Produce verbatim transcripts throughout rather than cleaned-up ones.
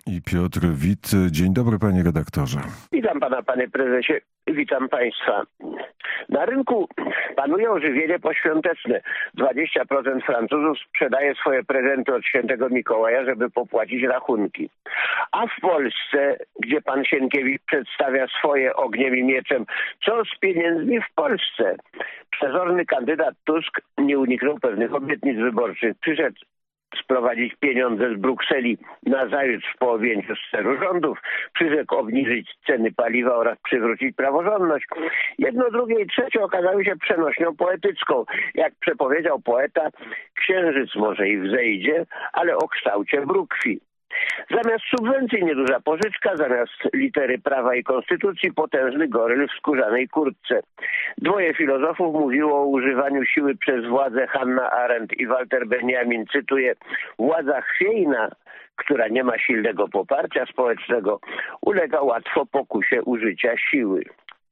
I Piotr Wit. Dzień dobry, panie redaktorze. Witam pana, panie prezesie. Witam państwa. Na rynku panuje ożywienie poświąteczne. dwadzieścia procent Francuzów sprzedaje swoje prezenty od świętego Mikołaja, żeby popłacić rachunki. A w Polsce, gdzie pan Sienkiewicz przedstawia swoje ogniem i mieczem, co z pieniędzmi w Polsce? Przezorny kandydat Tusk nie uniknął pewnych obietnic wyborczych. Przyszedł sprowadzić pieniądze z Brukseli nazajutrz po objęciu steru rządów, przyrzekł obniżyć ceny paliwa oraz przywrócić praworządność. Jedno, drugie i trzecie okazały się przenośnią poetycką. Jak przepowiedział poeta, księżyc może i wzejdzie, ale o kształcie brukwi. Zamiast subwencji nieduża pożyczka, zamiast litery prawa i konstytucji potężny goryl w skórzanej kurtce. Dwoje filozofów mówiło o używaniu siły przez władzę. Hannah Arendt i Walter Benjamin, cytuję: władza chwiejna, która nie ma silnego poparcia społecznego, ulega łatwo pokusie użycia siły.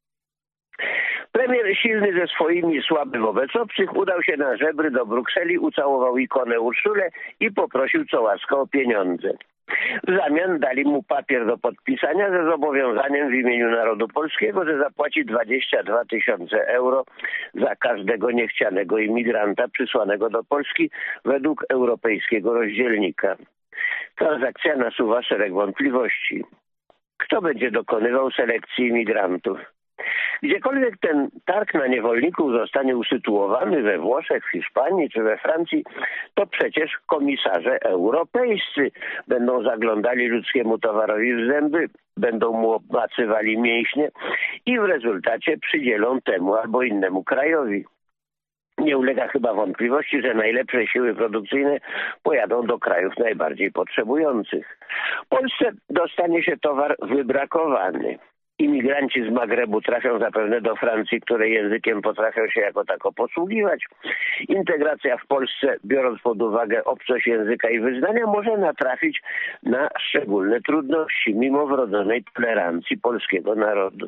Premier silny ze swoimi, słaby wobec obcych, udał się na żebry do Brukseli, ucałował ikonę Urszulę i poprosił co łaska o pieniądze. W zamian dali mu papier do podpisania ze zobowiązaniem w imieniu narodu polskiego, że zapłaci dwadzieścia dwa tysiące euro za każdego niechcianego imigranta przysłanego do Polski według europejskiego rozdzielnika. Transakcja nasuwa szereg wątpliwości. Kto będzie dokonywał selekcji imigrantów? Gdziekolwiek ten targ na niewolników zostanie usytuowany, we Włoszech, w Hiszpanii czy we Francji, to przecież komisarze europejscy będą zaglądali ludzkiemu towarowi w zęby, będą mu obmacywali mięśnie i w rezultacie przydzielą temu albo innemu krajowi. Nie ulega chyba wątpliwości, że najlepsze siły produkcyjne pojadą do krajów najbardziej potrzebujących. W Polsce dostanie się towar wybrakowany. Imigranci z Magrebu trafią zapewne do Francji, której językiem potrafią się jako tako posługiwać. Integracja w Polsce, biorąc pod uwagę obcość języka i wyznania, może natrafić na szczególne trudności, mimo wrodzonej tolerancji polskiego narodu.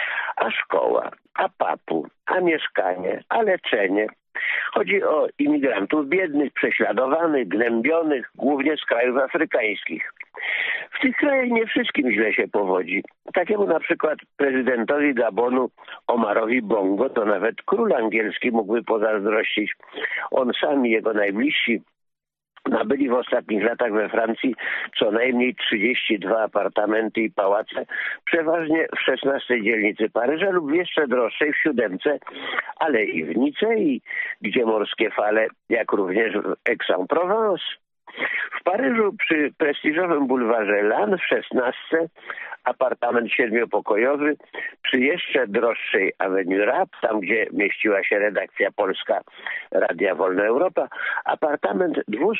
A szkoła, a papu, a mieszkanie, a leczenie. Chodzi o imigrantów biednych, prześladowanych, gnębionych, głównie z krajów afrykańskich. W tych krajach nie wszystkim źle się powodzi. Takiemu na przykład prezydentowi Gabonu Omarowi Bongo to nawet król angielski mógłby pozazdrościć. On sam i jego najbliżsi nabyli w ostatnich latach we Francji co najmniej trzydzieści dwa apartamenty i pałace, przeważnie w szesnastej dzielnicy Paryża lub w jeszcze droższej w siódemce, ale i w Nicei, gdzie morskie fale, jak również w Aix-en-Provence. W Paryżu przy prestiżowym bulwarze Lannes w szesnastce apartament siedmiopokojowy, przy jeszcze droższej Avenue Rap, tam gdzie mieściła się redakcja polska Radia Wolna Europa, apartament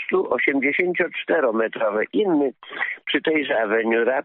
dwieście-osiemdziesięcioczterometrowy, inny przy tejże Avenue Rap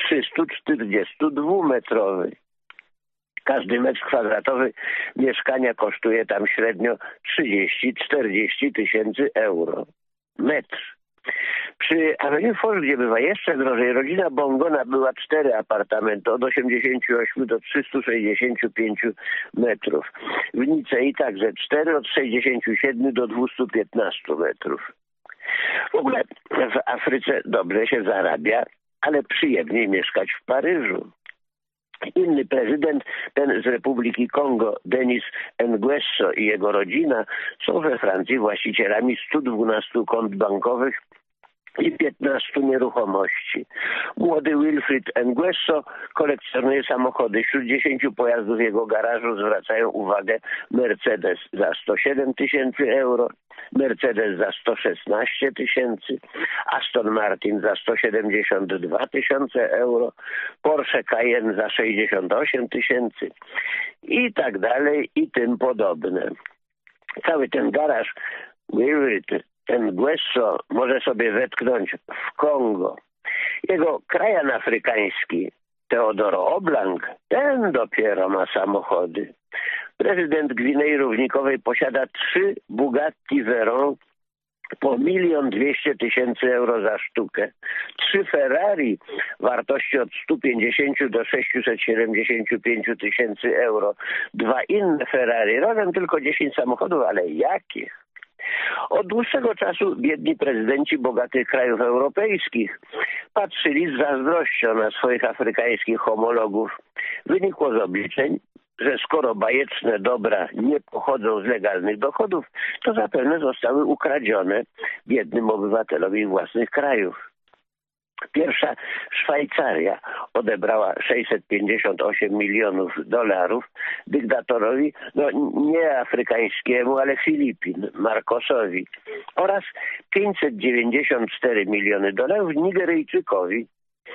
trzystaczterdziestodwumetrowy. Każdy metr kwadratowy mieszkania kosztuje tam średnio trzydzieści do czterdziestu tysięcy euro. Metr. Przy Avenue Foch, gdzie bywa jeszcze drożej, rodzina Bongo nabyła cztery apartamenty od osiemdziesięciu ośmiu do trzystu sześćdziesięciu pięciu metrów. W Nicei także cztery od sześćdziesięciu siedmiu do dwustu piętnastu metrów. W ogóle w Afryce dobrze się zarabia, ale przyjemniej mieszkać w Paryżu. Inny prezydent, ten z Republiki Kongo, Denis Nguesso, i jego rodzina są we Francji właścicielami stu dwunastu kont bankowych i piętnastu nieruchomości. Młody Wilfried Nguesso kolekcjonuje samochody. Wśród dziesięciu pojazdów w jego garażu zwracają uwagę Mercedes za sto siedem tysięcy euro, Mercedes za sto szesnaście tysięcy, Aston Martin za sto siedemdziesiąt dwa tysiące euro, Porsche Cayenne za sześćdziesiąt osiem tysięcy i tak dalej i tym podobne. Cały ten garaż Wilfried Nguesso może sobie wetknąć w Kongo. Jego krajan afrykański, Teodoro Obiang, ten dopiero ma samochody. Prezydent Gwinei Równikowej posiada trzy Bugatti Veyron po milion dwieście tysięcy euro za sztukę. Trzy Ferrari wartości od stu pięćdziesięciu do sześciuset siedemdziesięciu pięciu tysięcy euro. Dwa inne Ferrari, razem tylko dziesięć samochodów, ale jakich? Od dłuższego czasu biedni prezydenci bogatych krajów europejskich patrzyli z zazdrością na swoich afrykańskich homologów. Wynikło z obliczeń, że skoro bajeczne dobra nie pochodzą z legalnych dochodów, to zapewne zostały ukradzione biednym obywatelom ich własnych krajów. Pierwsza Szwajcaria odebrała sześćset pięćdziesiąt osiem milionów dolarów dyktatorowi, no nie afrykańskiemu, ale Filipin, Marcosowi, oraz pięćset dziewięćdziesiąt cztery miliony dolarów Nigeryjczykowi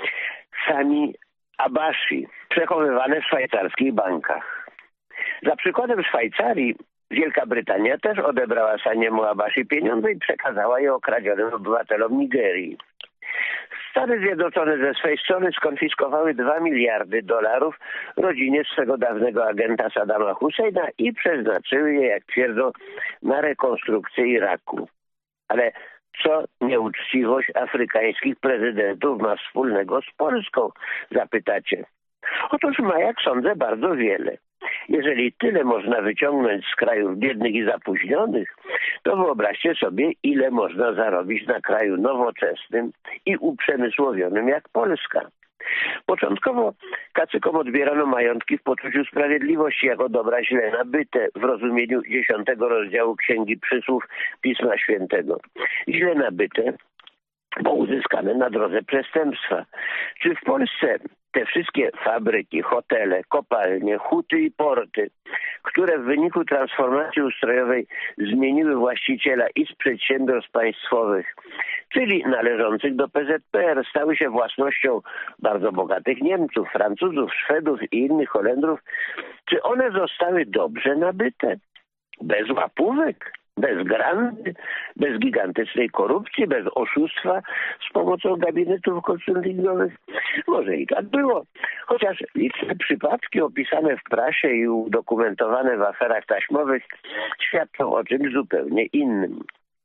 Sami Abashi, przechowywane w szwajcarskich bankach. Za przykładem Szwajcarii Wielka Brytania też odebrała Saniemu Abashi pieniądze i przekazała je okradzionym obywatelom Nigerii. Stany Zjednoczone ze swej strony skonfiskowały dwa miliardy dolarów rodzinie swego dawnego agenta Saddama Husseina i przeznaczyły je, jak twierdzą, na rekonstrukcję Iraku. Ale co nieuczciwość afrykańskich prezydentów ma wspólnego z Polską, zapytacie? Otóż ma, jak sądzę, bardzo wiele. Jeżeli tyle można wyciągnąć z krajów biednych i zapóźnionych, to wyobraźcie sobie, ile można zarobić na kraju nowoczesnym i uprzemysłowionym jak Polska. Początkowo kacykom odbierano majątki w poczuciu sprawiedliwości jako dobra źle nabyte w rozumieniu dziesiątego rozdziału Księgi Przysłów Pisma Świętego. Źle nabyte, bo uzyskane na drodze przestępstwa. Czy w Polsce te wszystkie fabryki, hotele, kopalnie, huty i porty, które w wyniku transformacji ustrojowej zmieniły właściciela i z przedsiębiorstw państwowych, czyli należących do P Z P R, stały się własnością bardzo bogatych Niemców, Francuzów, Szwedów i innych Holendrów, czy one zostały dobrze nabyte? Bez łapówek? Bez grandy, bez gigantycznej korupcji, bez oszustwa z pomocą gabinetów konsultingowych? Może i tak było. Chociaż liczne przypadki opisane w prasie i udokumentowane w aferach taśmowych świadczą o czymś zupełnie innym.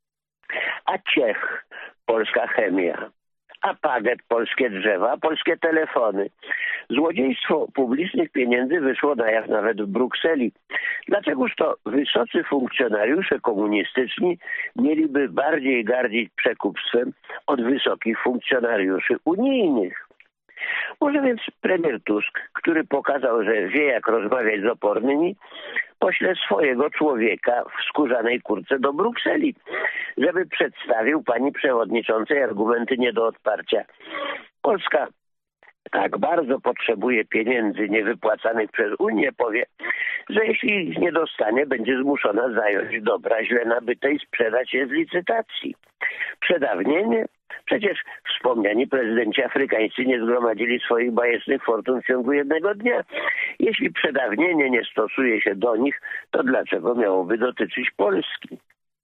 A Ciech, polska chemia, a Paget, polskie drzewa, polskie telefony. Złodziejstwo publicznych pieniędzy wyszło na jaw nawet w Brukseli. Dlaczegoż to wysocy funkcjonariusze komunistyczni mieliby bardziej gardzić przekupstwem od wysokich funkcjonariuszy unijnych? Może więc premier Tusk, który pokazał, że wie, jak rozmawiać z opornymi, pośle swojego człowieka w skórzanej kurtce do Brukseli, żeby przedstawił pani przewodniczącej argumenty nie do odparcia. Polska tak bardzo potrzebuje pieniędzy niewypłacanych przez Unię, powie, że jeśli ich nie dostanie, będzie zmuszona zająć dobra źle nabyte i sprzedać je z licytacji. Przedawnienie? Przecież wspomniani prezydenci afrykańscy nie zgromadzili swoich bajecznych fortun w ciągu jednego dnia. Jeśli przedawnienie nie stosuje się do nich, to dlaczego miałoby dotyczyć Polski?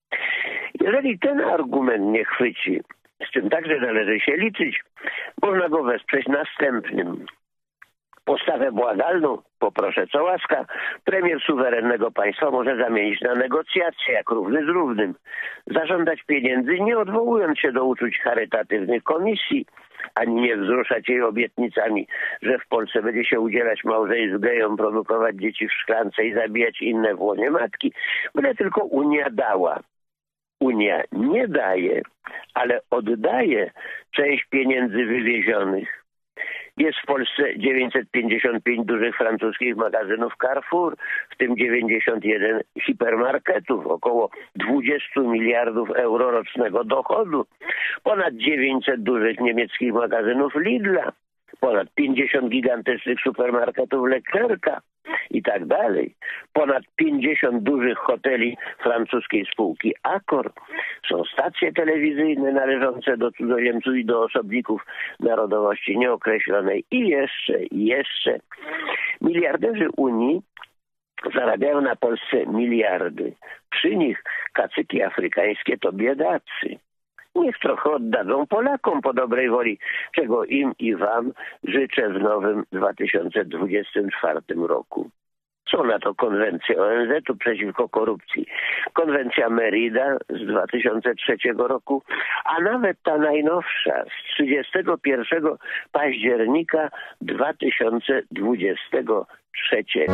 Jeżeli ten argument nie chwyci, z czym także należy się liczyć, można go wesprzeć następnym. Postawę błagalną, poproszę co łaska, premier suwerennego państwa może zamienić na negocjacje, jak równy z równym. Zażądać pieniędzy, nie odwołując się do uczuć charytatywnych komisji, ani nie wzruszać jej obietnicami, że w Polsce będzie się udzielać małżeństw gejom, produkować dzieci w szklance i zabijać inne w łonie matki, byle tylko Unia dała. Unia nie daje, ale oddaje część pieniędzy wywiezionych. Jest w Polsce dziewięćset pięćdziesiąt pięć dużych francuskich magazynów Carrefour, w tym dziewięćdziesiąt jeden hipermarketów, około dwadzieścia miliardów euro rocznego dochodu, ponad dziewięćset dużych niemieckich magazynów Lidla, ponad pięćdziesiąt gigantycznych supermarketów Leclerca i tak dalej. Ponad pięćdziesiąt dużych hoteli francuskiej spółki Accor. Są stacje telewizyjne należące do cudzoziemców i do osobników narodowości nieokreślonej. I jeszcze, i jeszcze. Miliarderzy Unii zarabiają na Polsce miliardy. Przy nich kacyki afrykańskie to biedacy. Niech trochę oddadzą Polakom po dobrej woli, czego im i wam życzę w nowym dwa tysiące dwudziestym czwartym roku. Są na to konwencje O N Z-u przeciwko korupcji, konwencja Merida z dwa tysiące trzeciego roku, a nawet ta najnowsza z trzydziestego pierwszego października dwa tysiące dwudziestego trzeciego.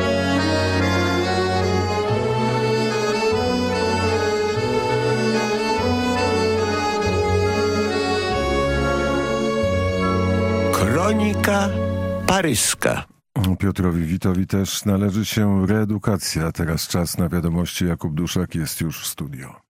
Kronika paryska. Piotrowi Witowi też należy się reedukacja. Teraz czas na wiadomości. Jakub Duszak jest już w studio.